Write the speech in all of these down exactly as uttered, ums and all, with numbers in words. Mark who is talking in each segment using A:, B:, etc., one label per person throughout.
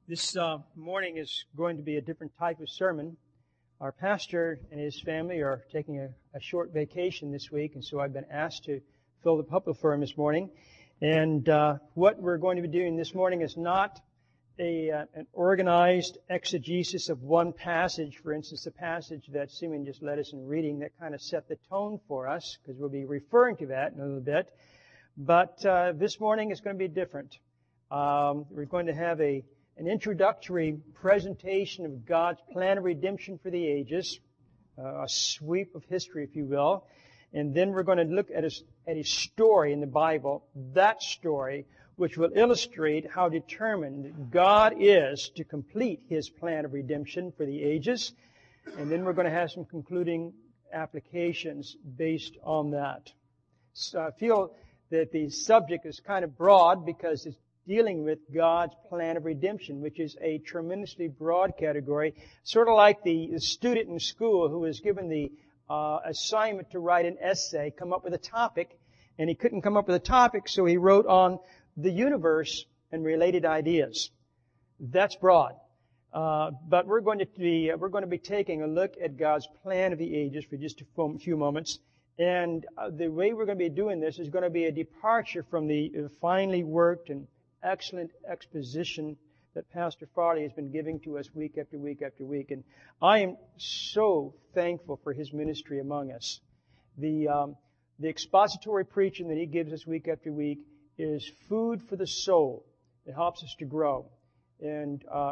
A: This uh, morning is going to be a different type of sermon. Our pastor and his family are taking a, a short vacation this week, and so I've been asked to fill the pulpit for him this morning. And uh, what we're going to be doing this morning is not a uh, an organized exegesis of one passage. For instance, the passage that Simon just led us in reading that kind of set the tone for us, because we'll be referring to that in a little bit. But uh, this morning is going to be different. Um, we're going to have a an introductory presentation of God's plan of redemption for the ages, uh, a sweep of history, if you will. And then we're going to look at a, at a story in the Bible, that story, which will illustrate how determined God is to complete His plan of redemption for the ages. And then we're going to have some concluding applications based on that. So I feel that the subject is kind of broad because it's dealing with God's plan of redemption, which is a tremendously broad category, sort of like the student in school who was given the uh, assignment to write an essay, come up with a topic, and he couldn't come up with a topic, so he wrote on the universe and related ideas. That's broad. Uh, but we're going to be we're going to be taking a look at God's plan of the ages for just a few moments. And uh, the way we're going to be doing this is going to be a departure from the uh, finely worked and excellent exposition that Pastor Farley has been giving to us week after week after week. And I am so thankful for his ministry among us. The um, the expository preaching that he gives us week after week is food for the soul. It helps us to grow. And uh,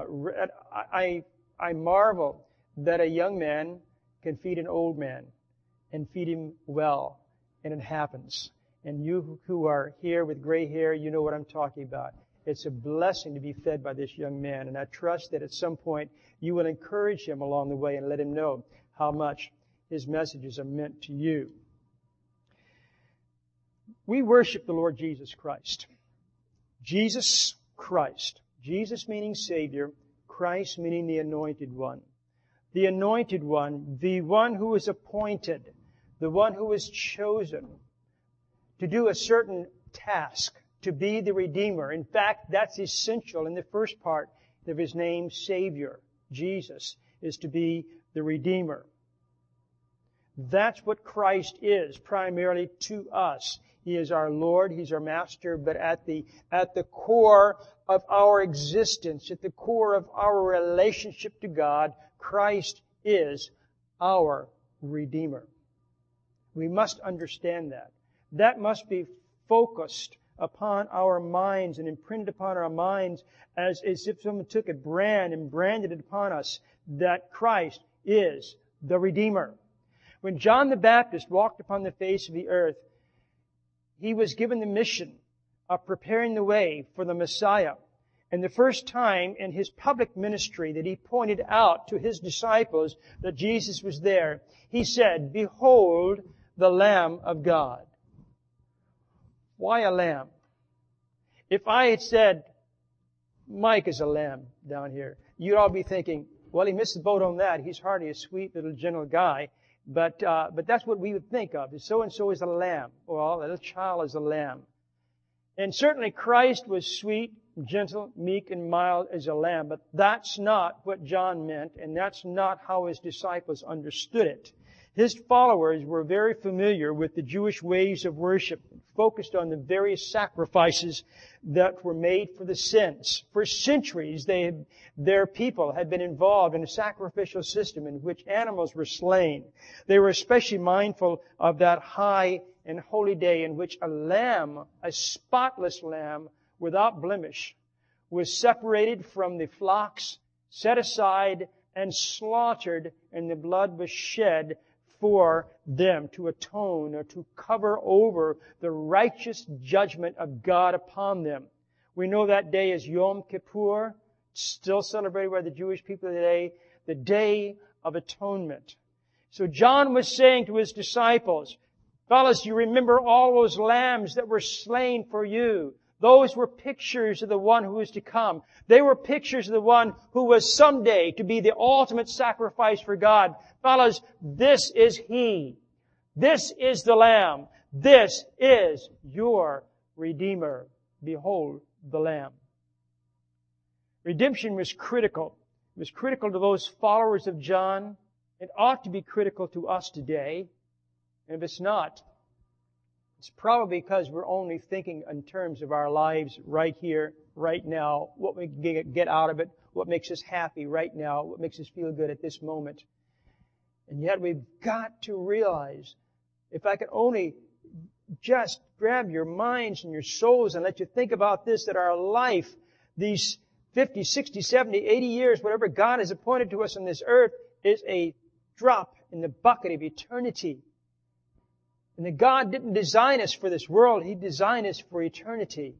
A: I, I marvel that a young man can feed an old man and feed him well. And it happens. And you who are here with gray hair, you know what I'm talking about. It's a blessing to be fed by this young man. And I trust that at some point you will encourage him along the way and let him know how much his messages are meant to you. We worship the Lord Jesus Christ. Jesus Christ. Jesus meaning Savior. Christ meaning the Anointed One. The Anointed One, the one who is appointed, the one who is chosen to do a certain task, to be the Redeemer. In fact, that's essential in the first part of His name, Savior. Jesus is to be the Redeemer. That's what Christ is primarily to us. He is our Lord, He's our Master, but at the, at the core of our existence, at the core of our relationship to God, Christ is our Redeemer. We must understand that. That must be focused upon our minds and imprinted upon our minds as, as if someone took a brand and branded it upon us, that Christ is the Redeemer. When John the Baptist walked upon the face of the earth, he was given the mission of preparing the way for the Messiah. And the first time in his public ministry that he pointed out to his disciples that Jesus was there, he said, "Behold the Lamb of God." Why a lamb? If I had said, Mike is a lamb down here, you'd all be thinking, well, he missed the boat on that. He's hardly a sweet little gentle guy. But uh, but that's what we would think of. So-and-so is a lamb. Well, a little child is a lamb. And certainly Christ was sweet, gentle, meek, and mild as a lamb. But that's not what John meant, and that's not how his disciples understood it. His followers were very familiar with the Jewish ways of worship, focused on the various sacrifices that were made for the sins. For centuries, they had, their people had been involved in a sacrificial system in which animals were slain. They were especially mindful of that high and holy day in which a lamb, a spotless lamb without blemish, was separated from the flocks, set aside, and slaughtered, and the blood was shed for them to atone or to cover over the righteous judgment of God upon them. We know that day as Yom Kippur, still celebrated by the Jewish people today, the Day of Atonement. So John was saying to his disciples, fellas, you remember all those lambs that were slain for you. Those were pictures of the one who is to come. They were pictures of the one who was someday to be the ultimate sacrifice for God. Fellas, this is He. This is the Lamb. This is your Redeemer. Behold the Lamb. Redemption was critical. It was critical to those followers of John. It ought to be critical to us today. And if it's not, it's probably because we're only thinking in terms of our lives right here, right now, what we get out of it, what makes us happy right now, what makes us feel good at this moment. And yet we've got to realize, if I could only just grab your minds and your souls and let you think about this, that our life, these fifty, sixty, seventy, eighty years, whatever God has appointed to us on this earth, is a drop in the bucket of eternity. And that God didn't design us for this world. He designed us for eternity.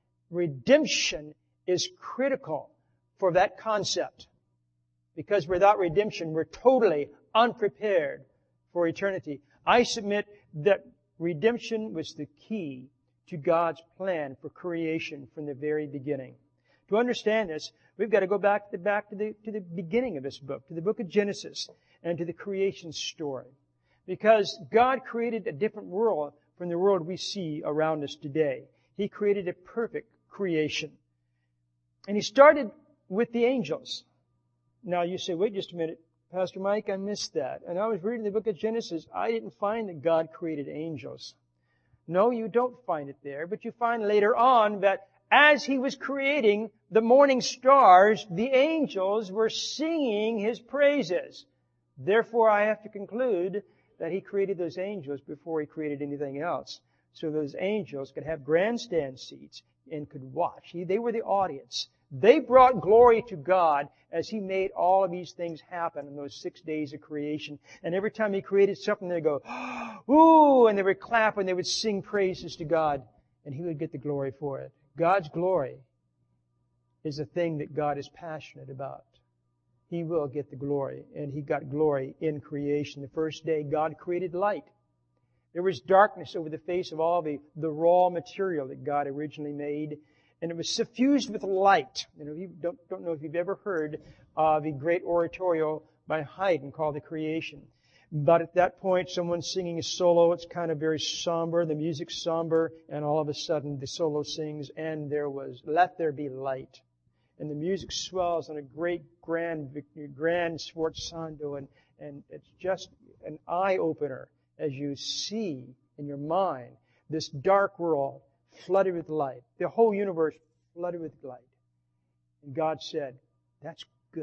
A: Redemption is critical for that concept. Because without redemption, we're totally unprepared for eternity. I submit that redemption was the key to God's plan for creation from the very beginning. To understand this, we've got to go back to the, back to the, to the beginning of this book, to the book of Genesis, and to the creation story. Because God created a different world from the world we see around us today. He created a perfect creation. And He started with the angels. Now you say, wait just a minute, Pastor Mike, I missed that. And I was reading the book of Genesis. I didn't find that God created angels. No, you don't find it there. But you find later on that as He was creating the morning stars, the angels were singing His praises. Therefore, I have to conclude that He created those angels before He created anything else. So those angels could have grandstand seats and could watch. They were the audience. They brought glory to God as He made all of these things happen in those six days of creation. And every time He created something, they'd go, ooh, and they would clap and they would sing praises to God. And He would get the glory for it. God's glory is a thing that God is passionate about. He will get the glory, and He got glory in creation. The first day, God created light. There was darkness over the face of all the, the raw material that God originally made, and it was suffused with light. You know, you don't, don't know if you've ever heard of the great oratorio by Haydn called The Creation. But at that point, someone's singing a solo. It's kind of very somber. The music's somber, and all of a sudden, the solo sings, and there was, let there be light. And the music swells on a great, grand, grand sforzando, and, and it's just an eye-opener as you see in your mind this dark world flooded with light, the whole universe flooded with light. And God said, that's good.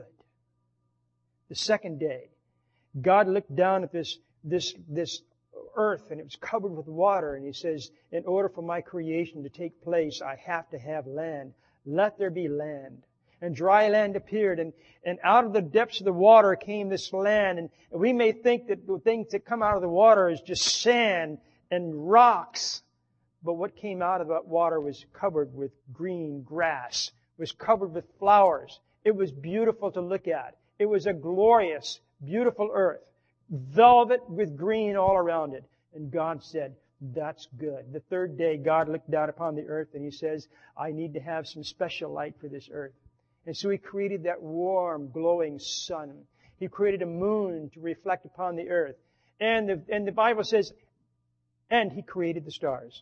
A: The second day, God looked down at this, this, this earth, and it was covered with water, and He says, in order for my creation to take place, I have to have land. Let there be land. And dry land appeared, and, and out of the depths of the water came this land. And we may think that the things that come out of the water is just sand and rocks. But what came out of that water was covered with green grass, was covered with flowers. It was beautiful to look at. It was a glorious, beautiful earth, velvet with green all around it. And God said, that's good. The third day, God looked down upon the earth and He says, I need to have some special light for this earth. And so He created that warm, glowing sun. He created a moon to reflect upon the earth. And the, and the Bible says, and He created the stars.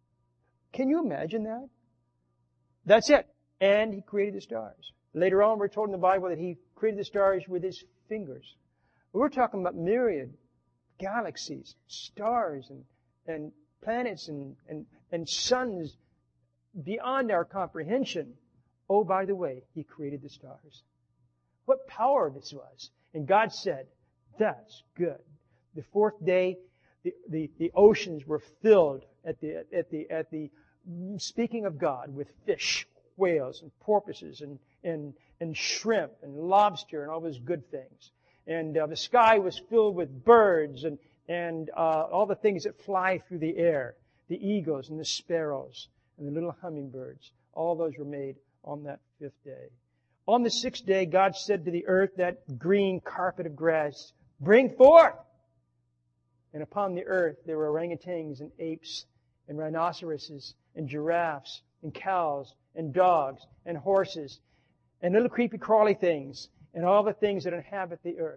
A: Can you imagine that? That's it. And He created the stars. Later on, we're told in the Bible that He created the stars with His fingers. We're talking about myriad galaxies, stars, and, and planets, and, and, and suns beyond our comprehension. Oh, by the way, He created the stars. What power this was. And God said, that's good. The fourth day, the, the, the oceans were filled at the, at the, at the, speaking of God, with fish, whales, and porpoises, and, and, and shrimp, and lobster, and all those good things. And uh, the sky was filled with birds, and, and uh, all the things that fly through the air. The eagles, and the sparrows, and the little hummingbirds. All those were made on that fifth day. On the sixth day, God said to the earth, that green carpet of grass, bring forth. And upon the earth, there were orangutans and apes and rhinoceroses and giraffes and cows and dogs and horses and little creepy crawly things and all the things that inhabit the earth.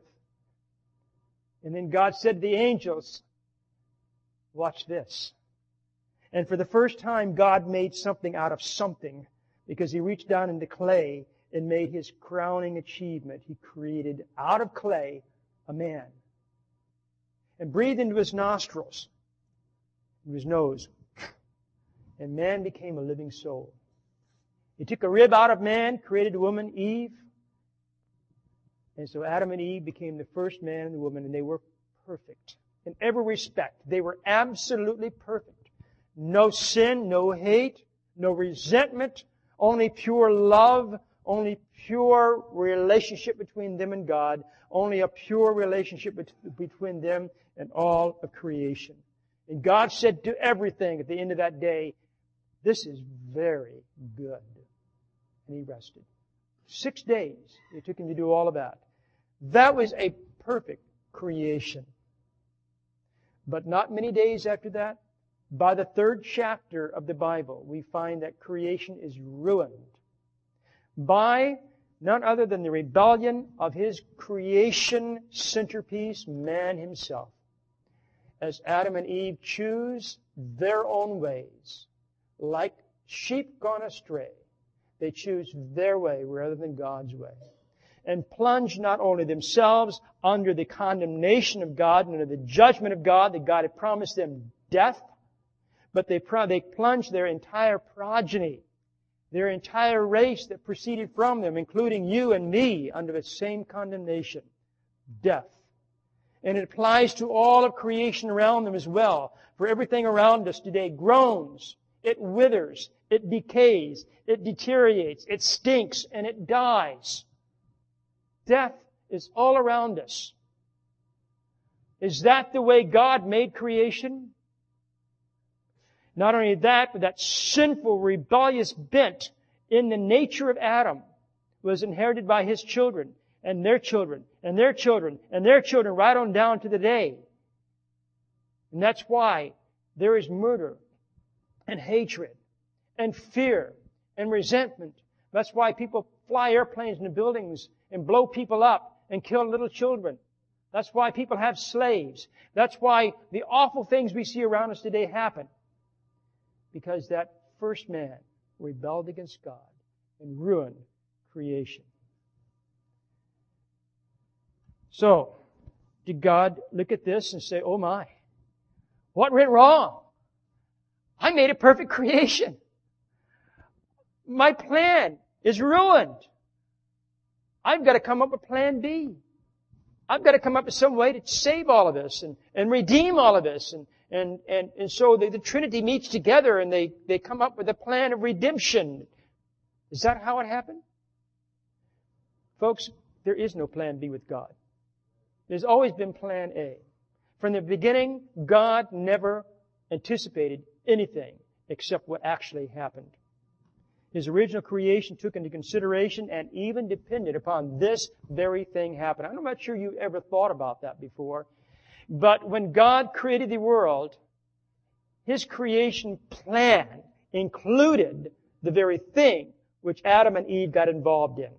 A: And then God said to the angels, watch this. And for the first time, God made something out of something, because He reached down into clay and made His crowning achievement. He created out of clay a man and breathed into his nostrils, into his nose, and man became a living soul. He took a rib out of man, created a woman, Eve, and so Adam and Eve became the first man and the woman, and they were perfect in every respect. They were absolutely perfect. No sin, no hate, no resentment, only pure love, only pure relationship between them and God, only a pure relationship between them and all of creation. And God said to everything at the end of that day, "This is very good." And He rested. Six days it took Him to do all of that. That was a perfect creation. But not many days after that, by the third chapter of the Bible, we find that creation is ruined by none other than the rebellion of His creation centerpiece, man himself. As Adam and Eve choose their own ways, like sheep gone astray, they choose their way rather than God's way, and plunge not only themselves under the condemnation of God and under the judgment of God, that God had promised them death, but they, they plunge their entire progeny, their entire race that proceeded from them, including you and me, under the same condemnation, death. And it applies to all of creation around them as well. For everything around us today groans, it withers, it decays, it deteriorates, it stinks, and it dies. Death is all around us. Is that the way God made creation? Not only that, but that sinful, rebellious bent in the nature of Adam was inherited by his children, and their children, and their children, and their children, right on down to the day. And that's why there is murder, and hatred, and fear, and resentment. That's why people fly airplanes into buildings and blow people up and kill little children. That's why people have slaves. That's why the awful things we see around us today happen. Because that first man rebelled against God and ruined creation. So, did God look at this and say, "Oh my, what went wrong? I made a perfect creation. My plan is ruined. I've got to come up with plan B. I've got to come up with some way to save all of this and, and redeem all of this." And, and, and, and so the, the Trinity meets together and they, they come up with a plan of redemption. Is that how it happened? Folks, there is no plan B with God. There's always been plan A. From the beginning, God never anticipated anything except what actually happened. His original creation took into consideration and even depended upon this very thing happening. I'm not sure you ever thought about that before, but when God created the world, His creation plan included the very thing which Adam and Eve got involved in.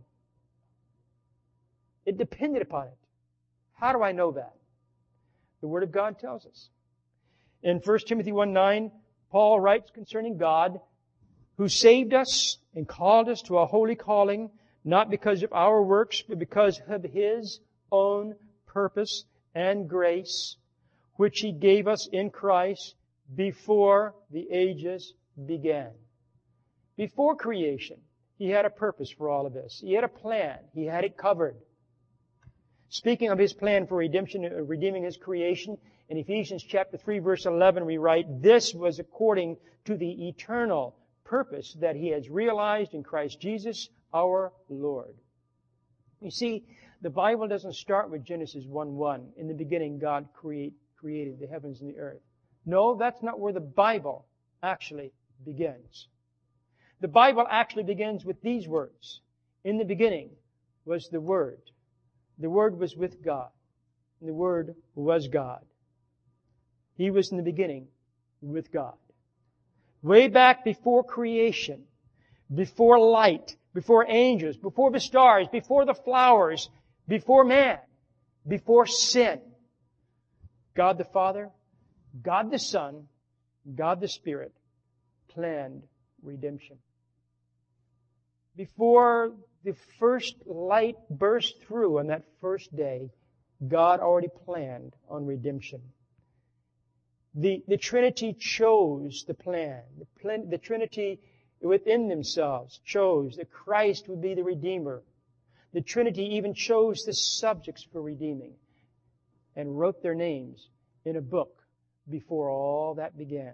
A: It depended upon it. How do I know that? The Word of God tells us. In First Timothy one nine, Paul writes concerning God, who saved us and called us to a holy calling, not because of our works, but because of His own purpose and grace, which He gave us in Christ before the ages began. Before creation, He had a purpose for all of this. He had a plan. He had it covered. Speaking of His plan for redemption, redeeming His creation, in Ephesians chapter three, verse eleven, we write, "This was according to the eternal purpose that He has realized in Christ Jesus our Lord." You see, the Bible doesn't start with Genesis one one. In the beginning, God create, created the heavens and the earth. No, that's not where the Bible actually begins. The Bible actually begins with these words. In the beginning was the Word. The Word was with God. And the Word was God. He was in the beginning with God. Way back before creation, before light, before angels, before the stars, before the flowers, before man, before sin, God the Father, God the Son, God the Spirit planned redemption. Before the first light burst through on that first day, God already planned on redemption. The, the Trinity chose the plan. The, plan. the Trinity within themselves chose that Christ would be the Redeemer. The Trinity even chose the subjects for redeeming and wrote their names in a book before all that began.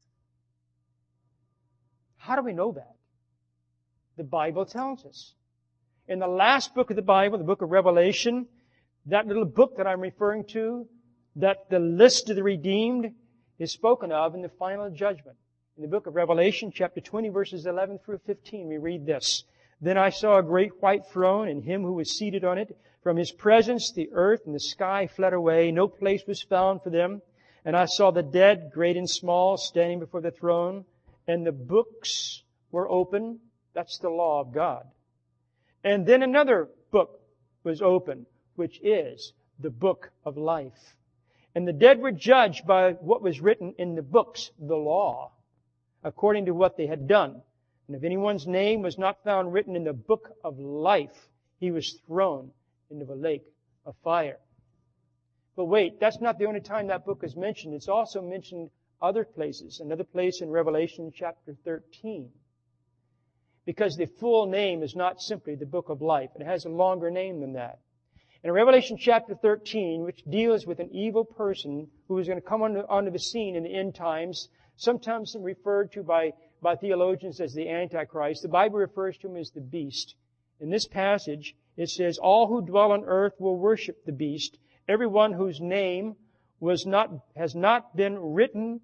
A: How do we know that? The Bible tells us. In the last book of the Bible, the book of Revelation, that little book that I'm referring to, that the list of the redeemed is spoken of in the final judgment. In the book of Revelation, chapter twenty, verses eleven through fifteen, we read this. Then I saw a great white throne and him who was seated on it. From his presence, the earth and the sky fled away. No place was found for them. And I saw the dead, great and small, standing before the throne. And the books were open. That's the law of God. And then another book was open, which is the book of life. And the dead were judged by what was written in the books, the law, according to what they had done. And if anyone's name was not found written in the book of life, he was thrown into the lake of fire. But wait, that's not the only time that book is mentioned. It's also mentioned other places. Another place in Revelation chapter thirteen. Because the full name is not simply the book of life. It has a longer name than that. In Revelation chapter thirteen, which deals with an evil person who is going to come onto, onto the scene in the end times, sometimes referred to by, by theologians as the Antichrist. The Bible refers to him as the beast. In this passage, it says, all who dwell on earth will worship the beast, everyone whose name was not, has not been written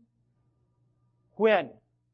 A: when?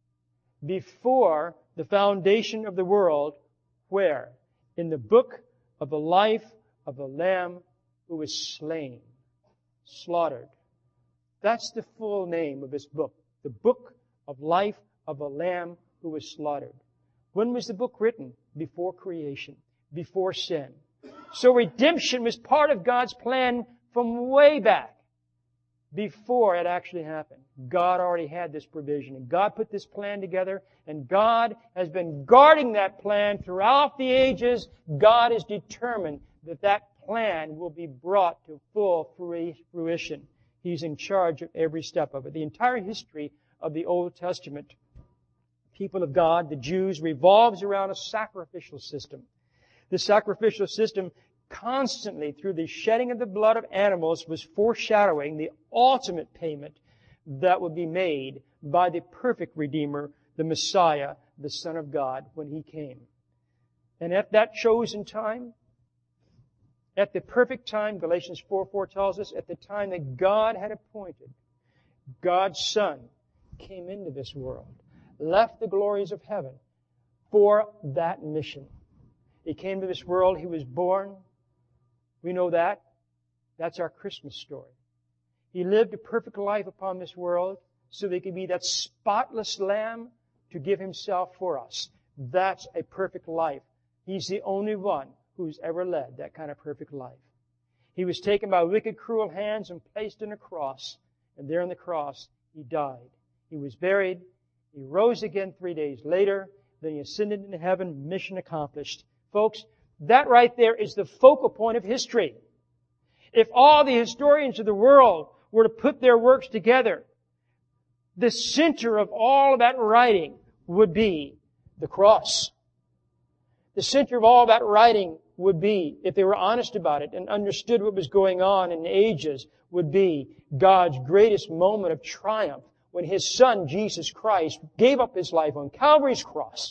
A: Before the foundation of the world. Where? In the book of the life of the Lamb who was slain, slaughtered. That's the full name of this book. The book of life of the Lamb who was slaughtered. When was the book written? Before creation, before sin. So redemption was part of God's plan from way back, before it actually happened. God already had this provision, and God put this plan together, and God has been guarding that plan throughout the ages. God is determined that that plan will be brought to full fruition. He's in charge of every step of it. The entire history of the Old Testament people of God, the Jews, revolves around a sacrificial system. The sacrificial system constantly, through the shedding of the blood of animals, was foreshadowing the ultimate payment that would be made by the perfect Redeemer, the Messiah, the Son of God, when He came. And at that chosen time, at the perfect time, Galatians four four tells us, at the time that God had appointed, God's Son came into this world, left the glories of heaven for that mission. He came to this world. He was born. We know that. That's our Christmas story. He lived a perfect life upon this world so that He could be that spotless Lamb to give Himself for us. That's a perfect life. He's the only one who's ever led that kind of perfect life. He was taken by wicked, cruel hands and placed on a cross. And there on the cross, He died. He was buried. He rose again three days later. Then He ascended into heaven. Mission accomplished. Folks, that right there is the focal point of history. If all the historians of the world were to put their works together, the center of all of that writing would be the cross. The center of all that writing would be, if they were honest about it and understood what was going on in ages, would be God's greatest moment of triumph when His Son, Jesus Christ, gave up His life on Calvary's cross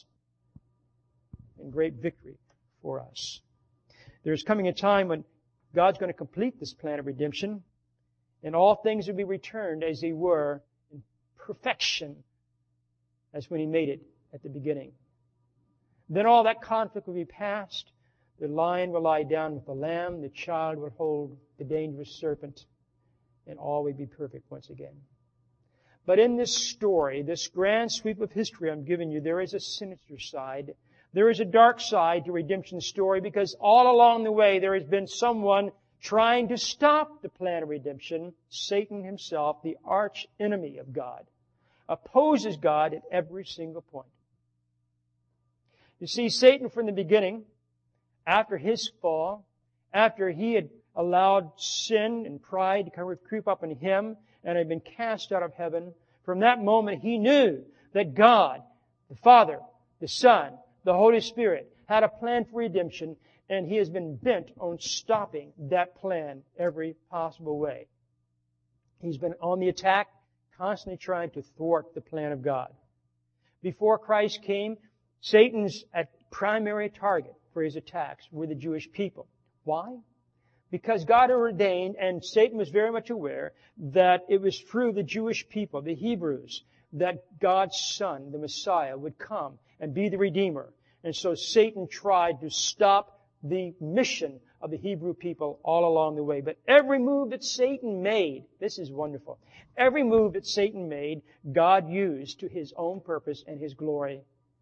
A: in great victory for us. There's coming a time when God's going to complete this plan of redemption, and all things will be returned as they were in perfection as when He made it at the beginning. Then all that conflict will be past. The lion will lie down with the lamb. The child will hold the dangerous serpent. And all will be perfect once again. But in this story, this grand sweep of history I'm giving you, there is a sinister side. There is a dark side to redemption's story, because all along the way there has been someone trying to stop the plan of redemption. Satan himself, the arch enemy of God, opposes God at every single point. You see, Satan from the beginning after his fall, after he had allowed sin and pride to come creep up on him and had been cast out of heaven, from that moment he knew that God, the Father, the Son, the Holy Spirit, had a plan for redemption, and he has been bent on stopping that plan every possible way. He's been on the attack, constantly trying to thwart the plan of God. Before Christ came, Satan's primary target for his attacks were the Jewish people. Why? Because God ordained, and Satan was very much aware, that it was through the Jewish people, the Hebrews, that God's Son, the Messiah, would come and be the Redeemer. And so Satan tried to stop the mission of the Hebrew people all along the way. But every move that Satan made, this is wonderful, every move that Satan made, God used to his own purpose and his glory.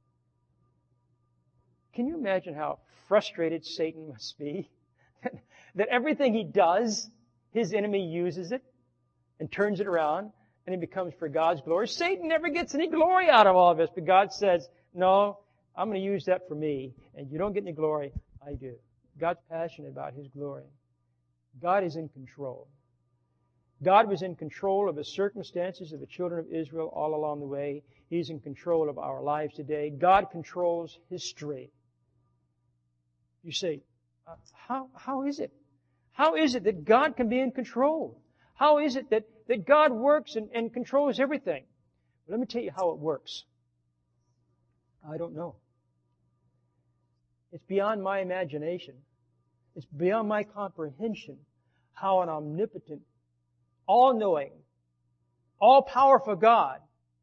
A: Can you imagine how frustrated Satan must be? That everything he does, his enemy uses it and turns it around, and it becomes for God's glory. Satan never gets any glory out of all of this, but God says, no, I'm going to use that for me, and you don't get any glory, I do. God's passionate about his glory. God is in control. God was in control of the circumstances of the children of Israel all along the way. He's in control of our lives today. God controls history. You say, uh, how, how is it? How is it that God can be in control? How is it that, that God works and, and controls everything? Well, let me tell you how it works. I don't know. It's beyond my imagination. It's beyond my comprehension how an omnipotent, all-knowing, all-powerful God,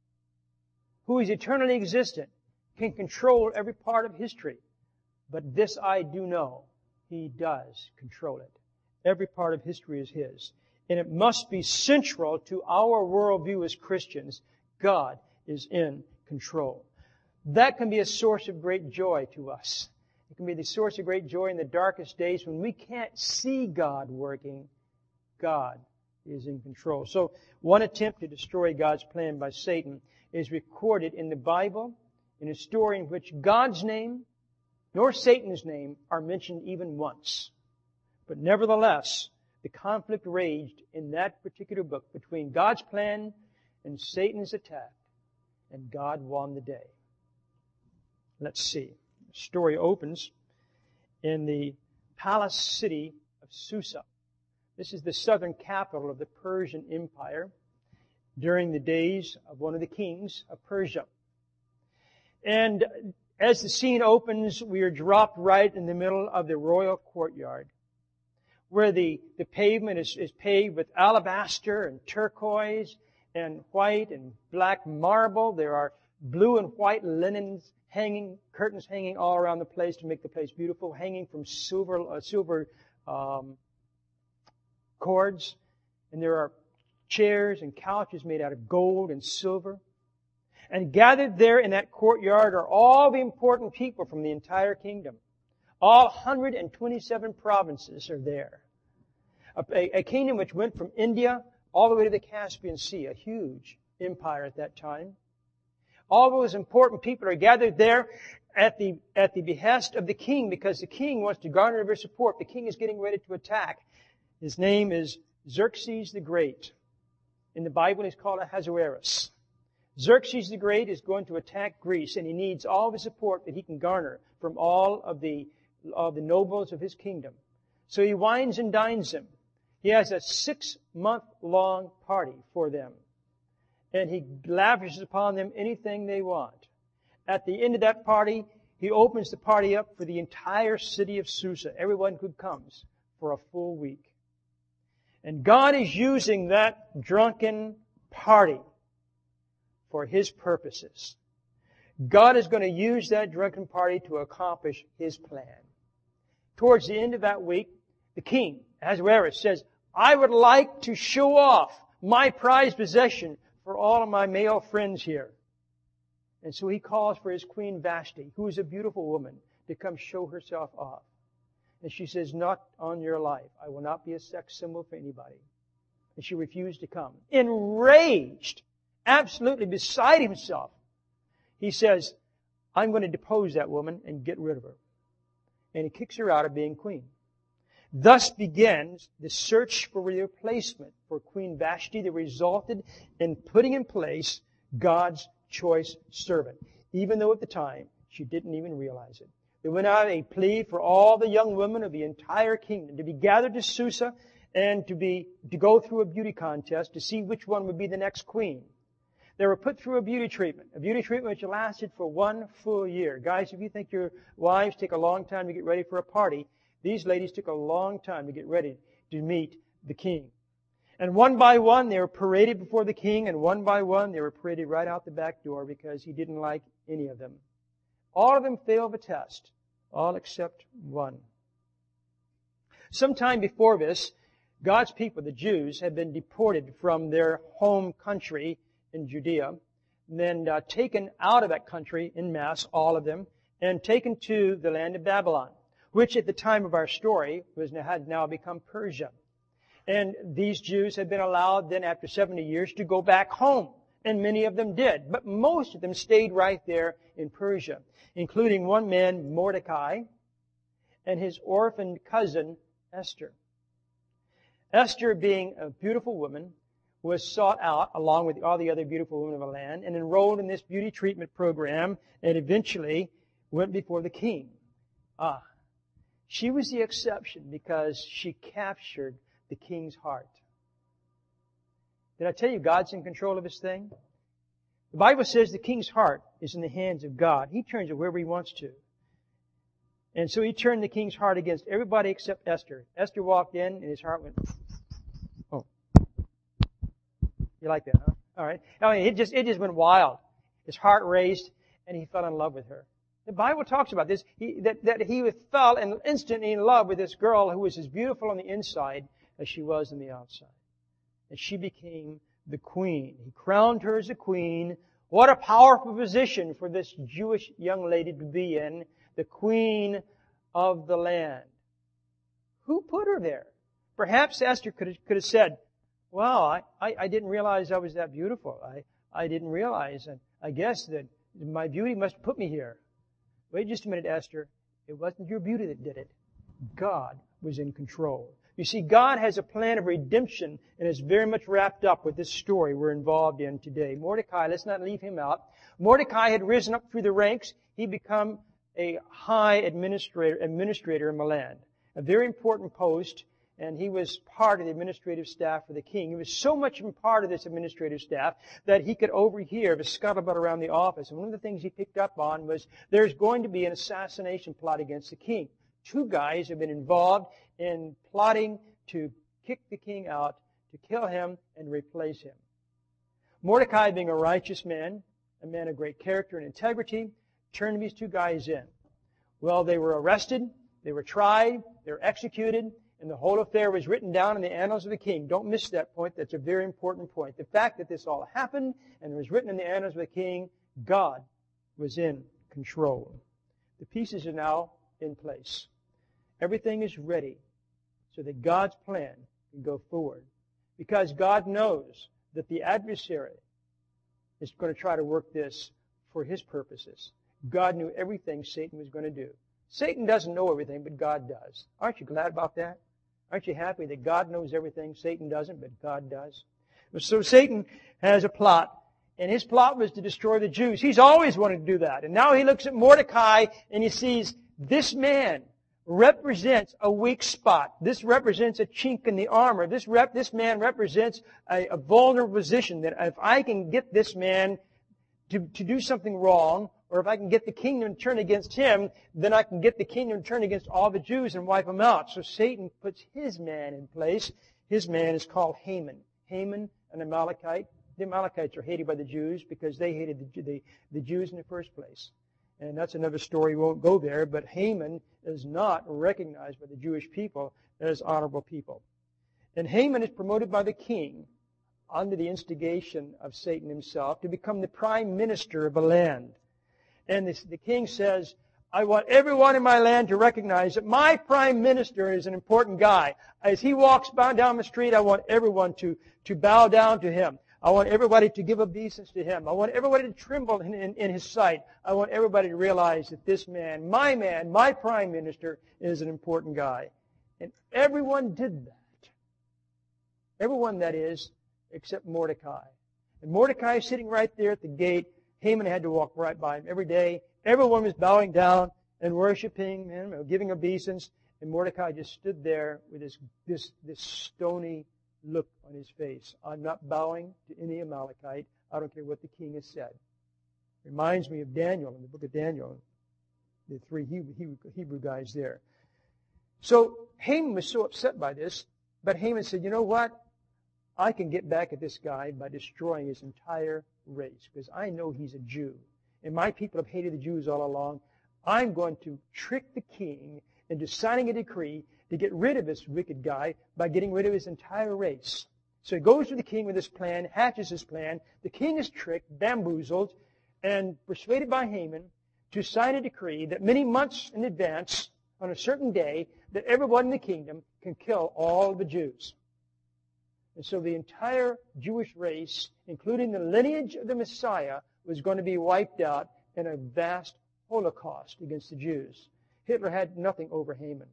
A: who is eternally existent, can control every part of history. But this I do know. He does control it. Every part of history is His. And it must be central to our worldview as Christians. God is in control. That can be a source of great joy to us. It can be the source of great joy in the darkest days when we can't see God working. God is in control. So one attempt to destroy God's plan by Satan is recorded in the Bible in a story in which God's name nor Satan's name are mentioned even once. But nevertheless, the conflict raged in that particular book between God's plan and Satan's attack, and God won the day. Let's see. The story opens in the palace city of Susa. This is the southern capital of the Persian Empire during the days of one of the kings of Persia. And as the scene opens, we are dropped right in the middle of the royal courtyard, where the, the pavement is, is paved with alabaster and turquoise and white and black marble. There are blue and white linens hanging, curtains hanging all around the place to make the place beautiful, hanging from silver, uh, silver um, cords. And there are chairs and couches made out of gold and silver. And gathered there in that courtyard are all the important people from the entire kingdom. All one hundred twenty-seven provinces are there. A, a kingdom which went from India all the way to the Caspian Sea, a huge empire at that time. All those important people are gathered there at the, at the behest of the king, because the king wants to garner their support. The king is getting ready to attack. His name is Xerxes the Great. In the Bible, he's called Ahasuerus. Xerxes the Great is going to attack Greece, and he needs all the support that he can garner from all of the, of the nobles of his kingdom. So he wines and dines them. He has a six-month-long party for them. And he lavishes upon them anything they want. At the end of that party, he opens the party up for the entire city of Susa, everyone who comes, for a full week. And God is using that drunken party for His purposes. God is going to use that drunken party to accomplish His plan. Towards the end of that week, the king, Ahasuerus, says, I would like to show off my prized possession for all of my male friends here. And so he calls for his queen Vashti, who is a beautiful woman, to come show herself off. And she says, not on your life. I will not be a sex symbol for anybody. And she refused to come. Enraged, absolutely beside himself, he says, I'm going to depose that woman and get rid of her. and he kicks her out of being queen. Thus begins the search for the replacement for Queen Vashti that resulted in putting in place God's choice servant, even though at the time she didn't even realize it. There went out a plea for all the young women of the entire kingdom to be gathered to Susa and to be to go through a beauty contest to see which one would be the next queen. They were put through a beauty treatment, a beauty treatment which lasted for one full year. Guys, if you think your wives take a long time to get ready for a party, these ladies took a long time to get ready to meet the king. And one by one, they were paraded before the king, and one by one, they were paraded right out the back door because he didn't like any of them. All of them failed the test, all except one. Sometime before this, God's people, the Jews, had been deported from their home country in Judea, and then uh, taken out of that country en masse, all of them, and taken to the land of Babylon, which at the time of our story was had now become Persia. And these Jews had been allowed then after seventy years to go back home. And many of them did. But most of them stayed right there in Persia, including one man, Mordecai, and his orphaned cousin, Esther. Esther, being a beautiful woman, was sought out along with all the other beautiful women of the land and enrolled in this beauty treatment program and eventually went before the king. Ah, she was the exception because she captured the king's heart. Did I tell you God's in control of this thing? The Bible says the king's heart is in the hands of God. He turns it wherever he wants to. And so he turned the king's heart against everybody except Esther. Esther walked in and his heart went, oh. You like that, huh? All right. I mean, it just, it just went wild. His heart raised and he fell in love with her. The Bible talks about this, he, that, that he fell in, instantly in love with this girl who was as beautiful on the inside as she was on the outside. And she became the queen. He crowned her as a queen. What a powerful position for this Jewish young lady to be in, the queen of the land. Who put her there? Perhaps Esther could have, could have said, well, I, I, I didn't realize I was that beautiful. I, I didn't realize, and I guess that my beauty must put me here. Wait just a minute, Esther. It wasn't your beauty that did it. God was in control. You see, God has a plan of redemption and is very much wrapped up with this story we're involved in today. Mordecai, let's not leave him out. Mordecai had risen up through the ranks. He'd become a high administrator, administrator in the land, a very important post, and he was part of the administrative staff for the king. He was so much a part of this administrative staff that he could overhear the scuttlebutt around the office. And one of the things he picked up on was there's going to be an assassination plot against the king. Two guys have been involved in plotting to kick the king out, to kill him, and replace him. Mordecai, being a righteous man, a man of great character and integrity, turned these two guys in. Well, they were arrested, they were tried, they were executed, and the whole affair was written down in the annals of the king. Don't miss that point. That's a very important point. The fact that this all happened and it was written in the annals of the king, God was in control. The pieces are now in place. Everything is ready so that God's plan can go forward. Because God knows that the adversary is going to try to work this for his purposes. God knew everything Satan was going to do. Satan doesn't know everything, but God does. Aren't you glad about that? Aren't you happy that God knows everything? Satan doesn't, but God does. So Satan has a plot, and his plot was to destroy the Jews. He's always wanted to do that. And now he looks at Mordecai, and he sees this man represents a weak spot. This represents a chink in the armor. This rep, this man represents a, a vulnerable position that if I can get this man to, to do something wrong, or if I can get the kingdom to turn against him, then I can get the kingdom to turn against all the Jews and wipe them out. So Satan puts his man in place. His man is called Haman. Haman, an Amalekite. The Amalekites are hated by the Jews because they hated the, the, the Jews in the first place. And that's another story. We won't go there. But Haman is not recognized by the Jewish people as honorable people. And Haman is promoted by the king under the instigation of Satan himself to become the prime minister of a land. And this, the king says, I want everyone in my land to recognize that my prime minister is an important guy. As he walks down the street, I want everyone to, to bow down to him. I want everybody to give obeisance to him. I want everybody to tremble in, in, in his sight. I want everybody to realize that this man, my man, my prime minister, is an important guy. And everyone did that. Everyone, that is, except Mordecai. And Mordecai is sitting right there at the gate. Haman had to walk right by him every day. Everyone was bowing down and worshiping him, giving obeisance. And Mordecai just stood there with this, this, this stony look on his face. I'm not bowing to any Amalekite. I don't care what the king has said. Reminds me of Daniel in the book of Daniel. The three Hebrew, Hebrew, Hebrew guys there. So Haman was so upset by this, but Haman said, you know what? I can get back at this guy by destroying his entire race, because I know he's a Jew. And my people have hated the Jews all along. I'm going to trick the king into signing a decree to get rid of this wicked guy by getting rid of his entire race. So he goes to the king with this plan, hatches his plan. The king is tricked, bamboozled, and persuaded by Haman to sign a decree that many months in advance, on a certain day, that everyone in the kingdom can kill all the Jews. And so the entire Jewish race, including the lineage of the Messiah, was going to be wiped out in a vast Holocaust against the Jews. Hitler had nothing over Haman.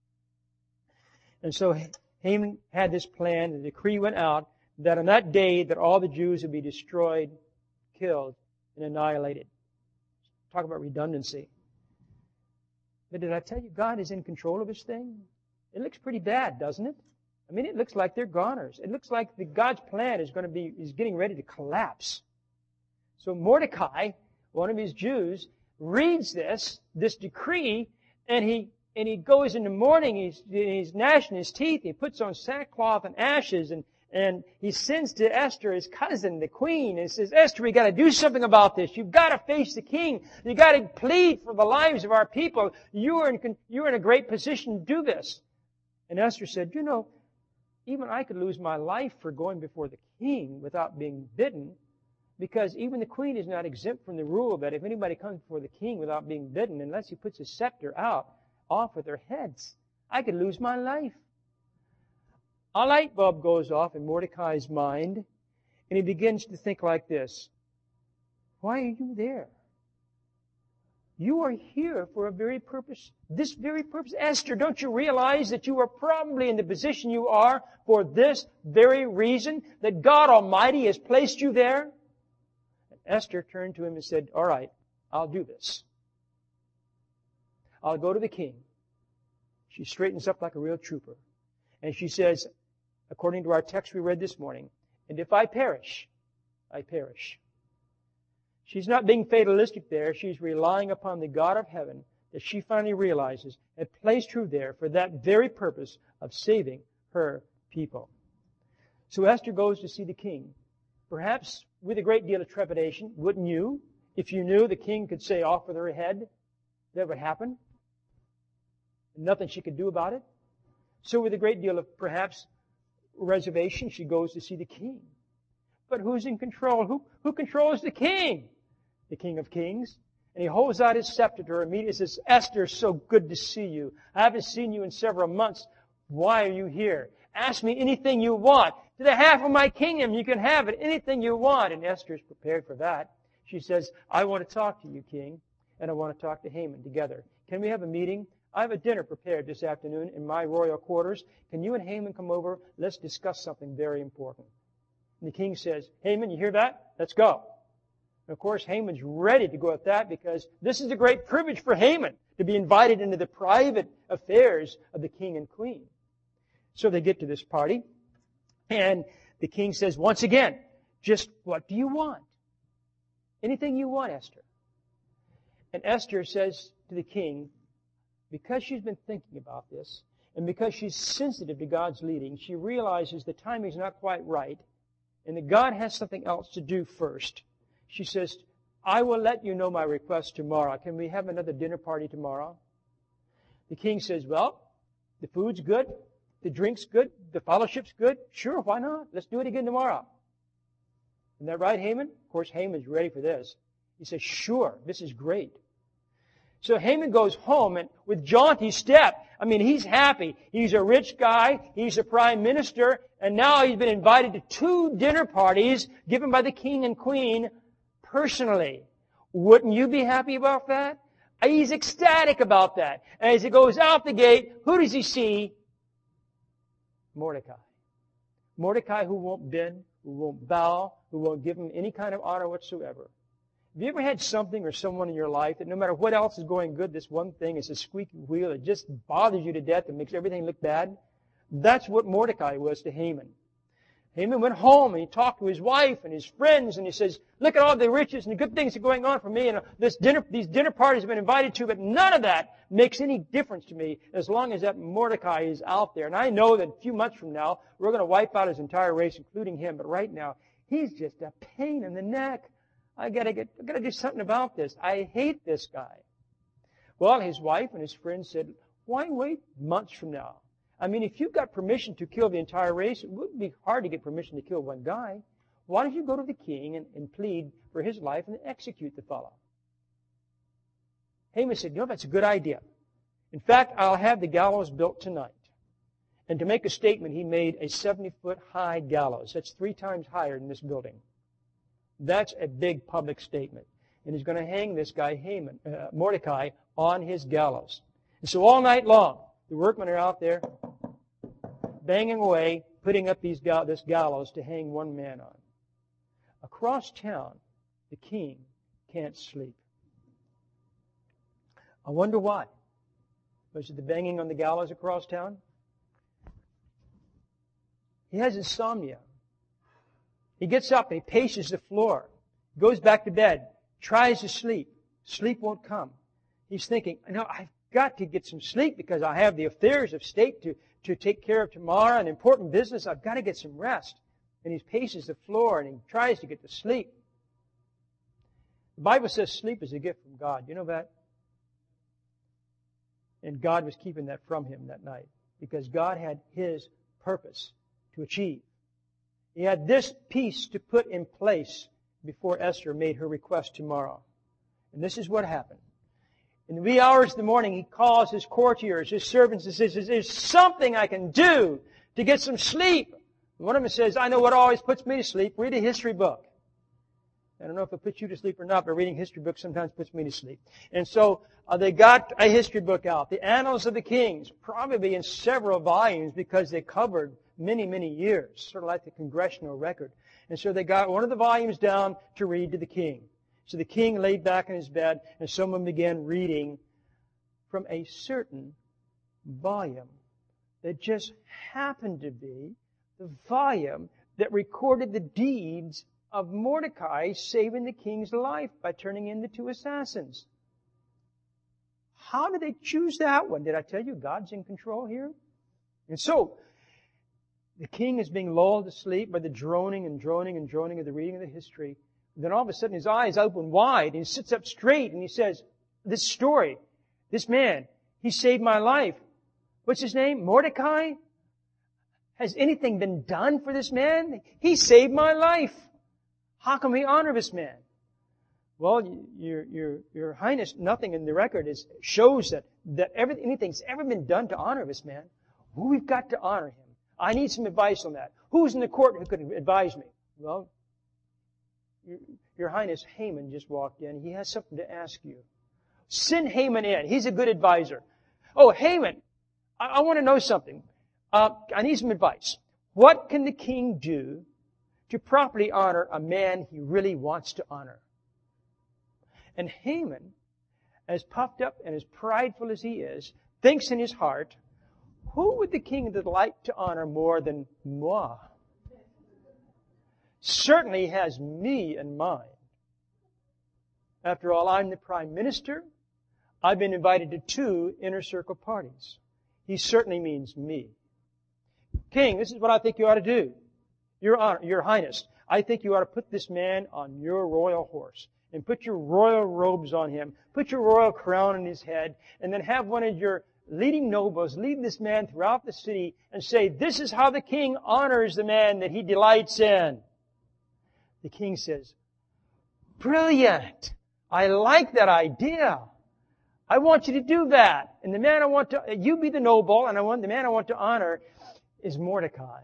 A: And so Haman had this plan. The decree went out that on that day that all the Jews would be destroyed, killed, and annihilated. Talk about redundancy. But did I tell you God is in control of this thing? It looks pretty bad, doesn't it? I mean, it looks like they're goners. It looks like the God's plan is going to be, is getting ready to collapse. So Mordecai, one of his Jews, reads this, this decree, and he and he goes in the morning, he's, he's gnashing his teeth, he puts on sackcloth and ashes, and, and he sends to Esther, his cousin, the queen, and says, Esther, we got to do something about this. You've got to face the king. You've got to plead for the lives of our people. You are in, you're in a great position to do this. And Esther said, you know, even I could lose my life for going before the king without being bidden, because even the queen is not exempt from the rule that if anybody comes before the king without being bidden, unless he puts his scepter out, off with their heads, I could lose my life. A light bulb goes off in Mordecai's mind, and he begins to think like this. Why are you there? You are here for a very purpose, this very purpose. Esther, don't you realize that you are probably in the position you are for this very reason, that God Almighty has placed you there? And Esther turned to him and said, all right, I'll do this. I'll go to the king. She straightens up like a real trooper. And she says, according to our text we read this morning, and if I perish, I perish. She's not being fatalistic there. She's relying upon the God of heaven that she finally realizes had placed her there for that very purpose of saving her people. So Esther goes to see the king. Perhaps with a great deal of trepidation, wouldn't you? If you knew the king could say off with her head, that would happen. Nothing she could do about it. So with a great deal of, perhaps, reservation, she goes to see the king. But who's in control? Who, who controls the king? The King of Kings. And he holds out his scepter to her immediately and says, Esther, so good to see you. I haven't seen you in several months. Why are you here? Ask me anything you want. To the half of my kingdom, you can have it. Anything you want. And Esther is prepared for that. She says, I want to talk to you, king. And I want to talk to Haman together. Can we have a meeting? I have a dinner prepared this afternoon in my royal quarters. Can you and Haman come over? Let's discuss something very important. And the king says, Haman, you hear that? Let's go. And of course, Haman's ready to go at that because this is a great privilege for Haman to be invited into the private affairs of the king and queen. So they get to this party, and the king says, once again, just what do you want? Anything you want, Esther. And Esther says to the king, because she's been thinking about this, and because she's sensitive to God's leading, she realizes the timing's not quite right, and that God has something else to do first. She says, I will let you know my request tomorrow. Can we have another dinner party tomorrow? The king says, well, the food's good, the drink's good, the fellowship's good. Sure, why not? Let's do it again tomorrow. Isn't that right, Haman? Of course, Haman's ready for this. He says, sure, this is great. So Haman goes home and with jaunty step. I mean, he's happy. He's a rich guy. He's a prime minister. And now he's been invited to two dinner parties given by the king and queen personally. Wouldn't you be happy about that? He's ecstatic about that. And as he goes out the gate, who does he see? Mordecai. Mordecai who won't bend, who won't bow, who won't give him any kind of honor whatsoever. Have you ever had something or someone in your life that no matter what else is going good, this one thing is a squeaky wheel that just bothers you to death and makes everything look bad? That's what Mordecai was to Haman. Haman went home and he talked to his wife and his friends and he says, look at all the riches and the good things that are going on for me and this dinner, these dinner parties I've been invited to, but none of that makes any difference to me as long as that Mordecai is out there. And I know that a few months from now, we're going to wipe out his entire race, including him, but right now, he's just a pain in the neck. I gotta get, I gotta do something about this. I hate this guy. Well, his wife and his friends said, why wait months from now? I mean, if you got permission to kill the entire race, it wouldn't be hard to get permission to kill one guy. Why don't you go to the king and, and plead for his life and execute the fellow? Haman said, you know, that's a good idea. In fact, I'll have the gallows built tonight. And to make a statement, he made a seventy-foot high gallows. That's three times higher than this building. That's a big public statement. And he's going to hang this guy, Haman, uh, Mordecai, on his gallows. And so all night long, the workmen are out there banging away, putting up these ga- this gallows to hang one man on. Across town, the king can't sleep. I wonder why. Was it the banging on the gallows across town? He has insomnia. He gets up and he paces the floor, goes back to bed, tries to sleep. Sleep won't come. He's thinking, no, I've got to get some sleep because I have the affairs of state to, to take care of tomorrow, an important business. I've got to get some rest. And he paces the floor and he tries to get to sleep. The Bible says sleep is a gift from God. You know that? And God was keeping that from him that night because God had His purpose to achieve. He had this piece to put in place before Esther made her request tomorrow. And this is what happened. In the wee hours of the morning, he calls his courtiers, his servants, and says, there's something I can do to get some sleep. And one of them says, I know what always puts me to sleep. Read a history book. I don't know if it puts you to sleep or not, but reading history books sometimes puts me to sleep. And so uh, they got a history book out, the Annals of the Kings, probably in several volumes because they covered many, many years, sort of like the congressional record. And so they got one of the volumes down to read to the king. So the king laid back in his bed, and someone began reading from a certain volume that just happened to be the volume that recorded the deeds of Mordecai saving the king's life by turning in the two assassins. How did they choose that one? Did I tell you God's in control here? And so, the king is being lulled to sleep by the droning and droning and droning of the reading of the history. And then all of a sudden his eyes open wide and he sits up straight and he says, this story, this man, he saved my life. What's his name? Mordecai? Has anything been done for this man? He saved my life. How can we honor this man? Well, your, your, your Highness, nothing in the record is, shows that, that everything, anything's ever been done to honor this man. Well, we've got to honor him. I need some advice on that. Who's in the court who could advise me? Well, your, your Highness, Haman just walked in. He has something to ask you. Send Haman in. He's a good advisor. Oh, Haman, I, I want to know something. Uh, I need some advice. What can the king do to properly honor a man he really wants to honor? And Haman, as puffed up and as prideful as he is, thinks in his heart, who would the king delight to honor more than moi? Certainly has me in mind. After all, I'm the prime minister. I've been invited to two inner circle parties. He certainly means me. King, this is what I think you ought to do. Your Honor, Your Highness, I think you ought to put this man on your royal horse and put your royal robes on him, put your royal crown on his head, and then have one of your leading nobles lead this man throughout the city and say, this is how the king honors the man that he delights in. The king says, brilliant. I like that idea. I want you to do that. And the man I want to, you be the noble, and I want the man I want to honor is Mordecai.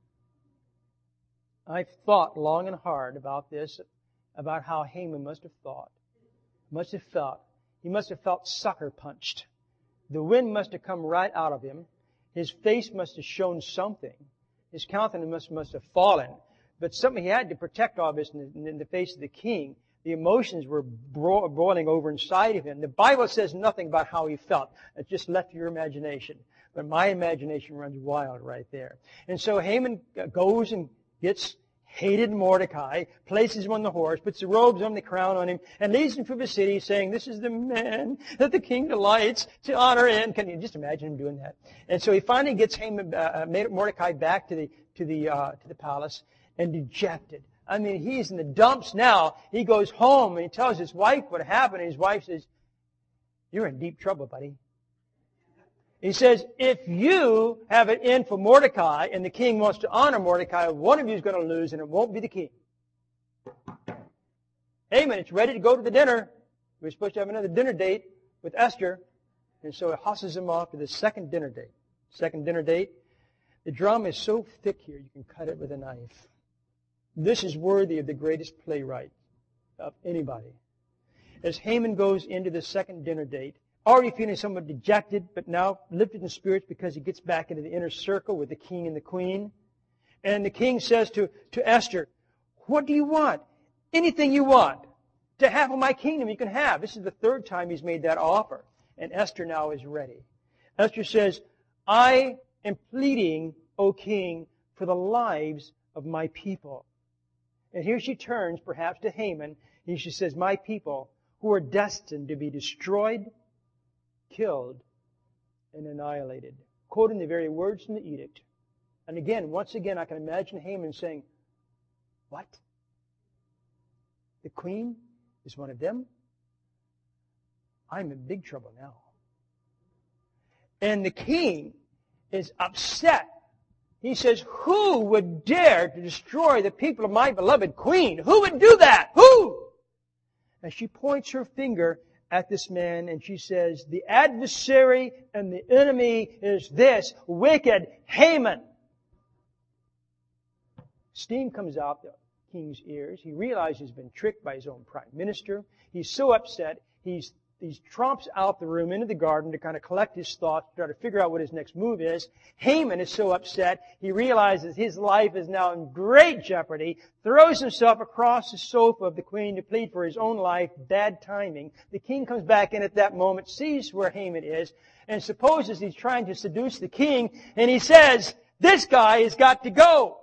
A: I've thought long and hard about this, about how Haman must have thought, must have felt. He must have felt sucker punched. The wind must have come right out of him. His face must have shown something. His countenance must, must have fallen. But something he had to protect all this in the, in the face of the king. The emotions were bro- boiling over inside of him. The Bible says nothing about how he felt. It's just left to your imagination. But my imagination runs wild right there. And so Haman goes and gets hated Mordecai, places him on the horse, puts the robes on, the crown on him, and leads him through the city saying, this is the man that the king delights to honor in. Can you just imagine him doing that? And so he finally gets Haman, uh, Mordecai back to the, to the, uh, to the palace, and dejected. I mean, he's in the dumps now. He goes home and he tells his wife what happened, and his wife says, you're in deep trouble, buddy. He says, if you have it in for Mordecai and the king wants to honor Mordecai, one of you is going to lose and it won't be the king. Haman, it's ready to go to the dinner. We're supposed to have another dinner date with Esther. And so it hustles him off to the second dinner date. Second dinner date. The drama is so thick here you can cut it with a knife. This is worthy of the greatest playwright of anybody. As Haman goes into the second dinner date, already feeling somewhat dejected, but now lifted in spirits because he gets back into the inner circle with the king and the queen. And the king says to, to Esther, what do you want? Anything you want. To half of my kingdom you can have. This is the third time he's made that offer. And Esther now is ready. Esther says, I am pleading, O king, for the lives of my people. And here she turns perhaps to Haman, and she says, my people who are destined to be destroyed, killed, and annihilated. Quoting the very words from the edict. And again, once again, I can imagine Haman saying, what? The queen is one of them? I'm in big trouble now. And the king is upset. He says, who would dare to destroy the people of my beloved queen? Who would do that? Who? And she points her finger at this man and she says, the adversary and the enemy is this wicked Haman. Steam comes out the king's ears. He realizes he's been tricked by his own prime minister. He's so upset, he's he tromps out the room into the garden to kind of collect his thoughts, try to figure out what his next move is. Haman is so upset, he realizes his life is now in great jeopardy, throws himself across the sofa of the queen to plead for his own life. Bad timing. The king comes back in at that moment, sees where Haman is, and supposes he's trying to seduce the king, and he says, this guy has got to go.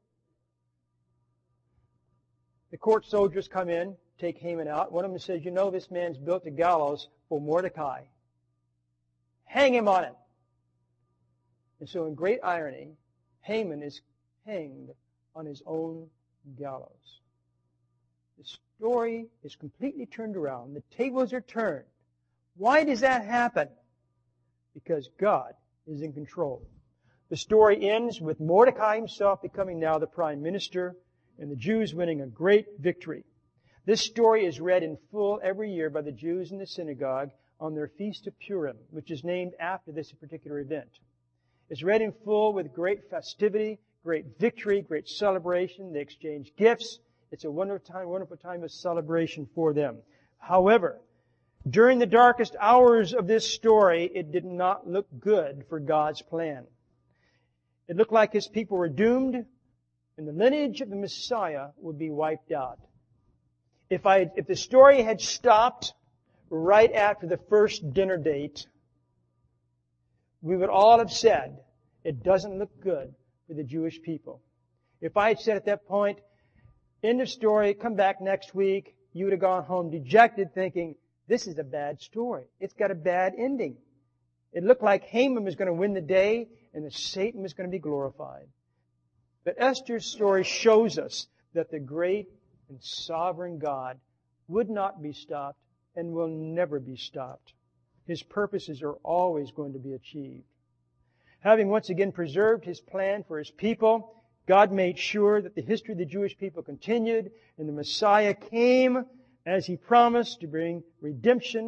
A: The court soldiers come in, take Haman out. One of them says, you know, this man's built a gallows for Mordecai. Hang him on it. And so in great irony, Haman is hanged on his own gallows. The story is completely turned around. The tables are turned. Why does that happen? Because God is in control. The story ends with Mordecai himself becoming now the prime minister and the Jews winning a great victory. This story is read in full every year by the Jews in the synagogue on their Feast of Purim, which is named after this particular event. It's read in full with great festivity, great victory, great celebration. They exchange gifts. It's a wonderful time, wonderful time of celebration for them. However, during the darkest hours of this story, it did not look good for God's plan. It looked like His people were doomed, and the lineage of the Messiah would be wiped out. If I, if the story had stopped right after the first dinner date, we would all have said, it doesn't look good for the Jewish people. If I had said at that point, end of story, come back next week, you would have gone home dejected thinking, this is a bad story. It's got a bad ending. It looked like Haman was going to win the day and that Satan was going to be glorified. But Esther's story shows us that the great and sovereign God would not be stopped and will never be stopped. His purposes are always going to be achieved. Having once again preserved His plan for His people, God made sure that the history of the Jewish people continued and the Messiah came as He promised to bring redemption to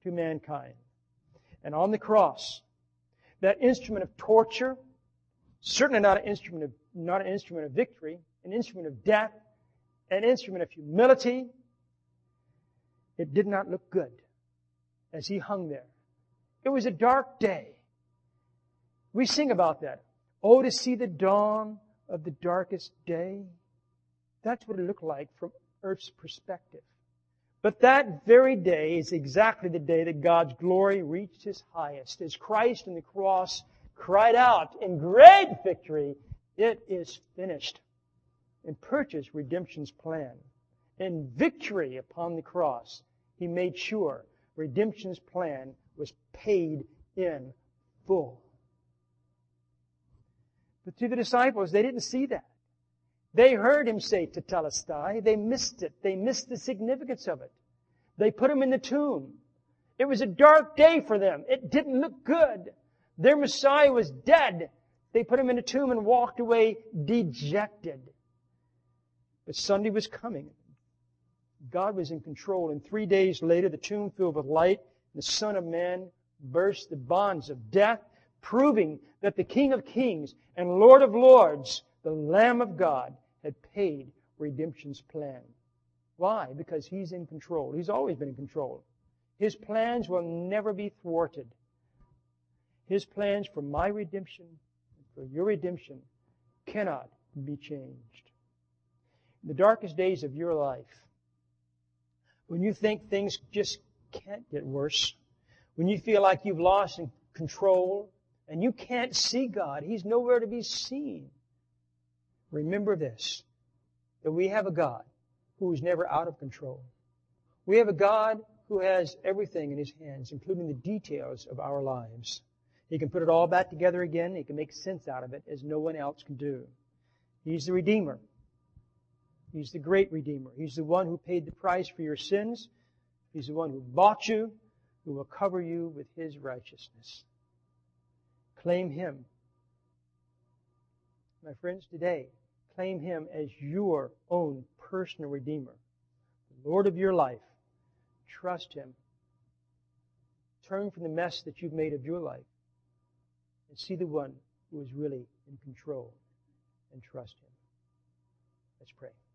A: to mankind. And on the cross, that instrument of torture, certainly not an instrument of, not an instrument of victory, an instrument of death, an instrument of humility, it did not look good as He hung there. It was a dark day. We sing about that. Oh, to see the dawn of the darkest day. That's what it looked like from earth's perspective. But that very day is exactly the day that God's glory reached its highest. As Christ on the cross cried out in great victory, it is finished. And purchased redemption's plan. In victory upon the cross, He made sure redemption's plan was paid in full. But to the disciples, they didn't see that. They heard Him say tetelestai. They missed it. They missed the significance of it. They put Him in the tomb. It was a dark day for them. It didn't look good. Their Messiah was dead. They put Him in a tomb and walked away dejected. But Sunday was coming. God was in control. And three days later, the tomb filled with light. The Son of Man burst the bonds of death, proving that the King of Kings and Lord of Lords, the Lamb of God, had paid redemption's plan. Why? Because He's in control. He's always been in control. His plans will never be thwarted. His plans for my redemption, for your redemption, cannot be changed. In the darkest days of your life, when you think things just can't get worse, when you feel like you've lost control and you can't see God, He's nowhere to be seen, remember this, that we have a God who is never out of control. We have a God who has everything in His hands, including the details of our lives. He can put it all back together again. He can make sense out of it as no one else can do. He's the Redeemer. He's the great Redeemer. He's the one who paid the price for your sins. He's the one who bought you, who will cover you with His righteousness. Claim Him. My friends, today, claim Him as your own personal Redeemer, the Lord of your life. Trust Him. Turn from the mess that you've made of your life and see the one who is really in control and trust Him. Let's pray.